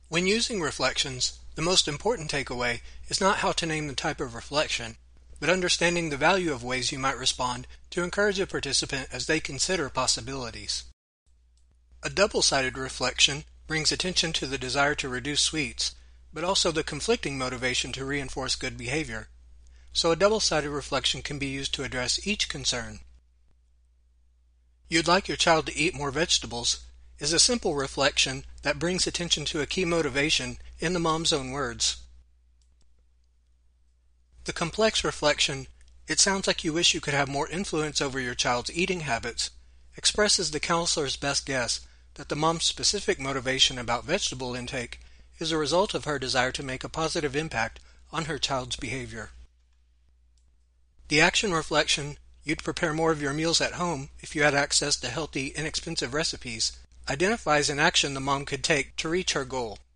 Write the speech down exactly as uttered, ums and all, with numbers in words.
When using reflections, the most important takeaway is not how to name the type of reflection, but understanding the value of ways you might respond to encourage a participant as they consider possibilities. A double-sided reflection brings attention to the desire to reduce sweets, but also the conflicting motivation to reinforce good behavior. So a double-sided reflection can be used to address each concern. You'd like your child to eat more vegetables is a simple reflection that brings attention to a key motivation in the mom's own words. The complex reflection, "It sounds like you wish you could have more influence over your child's eating habits," expresses the counselor's best guess that the mom's specific motivation about vegetable intake is a result of her desire to make a positive impact on her child's behavior. The action reflection, "You'd prepare more of your meals at home if you had access to healthy, inexpensive recipes," identifies an action the mom could take to reach her goal.